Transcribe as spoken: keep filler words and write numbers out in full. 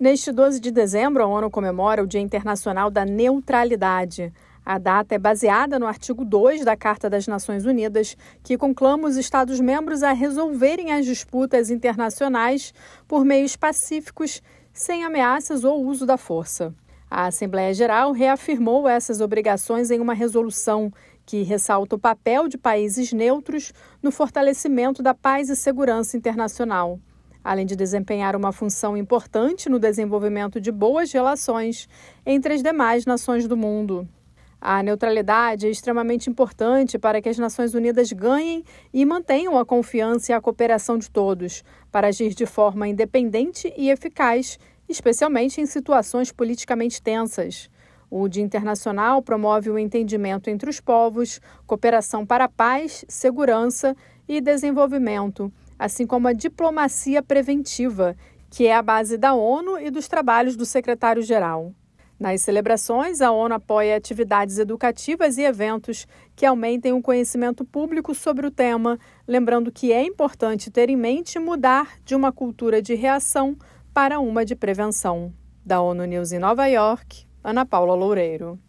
Neste doze de dezembro, a ONU comemora o Dia Internacional da Neutralidade. A data é baseada no artigo dois da Carta das Nações Unidas, que conclama os Estados-membros a resolverem as disputas internacionais por meios pacíficos, sem ameaças ou uso da força. A Assembleia Geral reafirmou essas obrigações em uma resolução que ressalta o papel de países neutros no fortalecimento da paz e segurança internacional, além de desempenhar uma função importante no desenvolvimento de boas relações entre as demais nações do mundo. A neutralidade é extremamente importante para que as Nações Unidas ganhem e mantenham a confiança e a cooperação de todos, para agir de forma independente e eficaz, especialmente em situações politicamente tensas. O Dia Internacional promove o entendimento entre os povos, cooperação para a paz, segurança e desenvolvimento, assim como a diplomacia preventiva, que é a base da ONU e dos trabalhos do secretário-geral. Nas celebrações, a ONU apoia atividades educativas e eventos que aumentem o conhecimento público sobre o tema, lembrando que é importante ter em mente mudar de uma cultura de reação para uma de prevenção. Da ONU News em Nova York, Ana Paula Loureiro.